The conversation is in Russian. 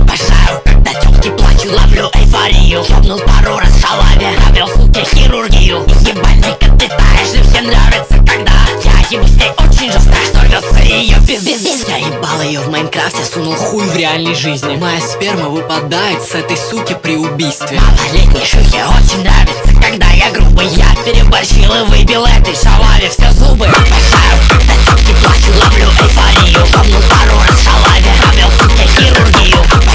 Обожаю, когда тёлки плачу, ловлю эйфорию. Ёбнул пару раз шалаве, провел, сука, хирургию. Ебальный как ты таешь, и всем нравится, когда я ебу с ней очень жестко, что рвется её пиздец. Я ебал её в Майнкрафте, сунул хуй в реальной жизни. Моя сперма выпадает с этой суки при убийстве. Малолетней шлюхе очень нравится, когда я грубый. Я переборщил и выбил этой шалаве все зубы. Обожаю, когда тёлки плачу, ловлю эйфорию. Ёбнул пару раз шалаве, провел, сука, хирургию.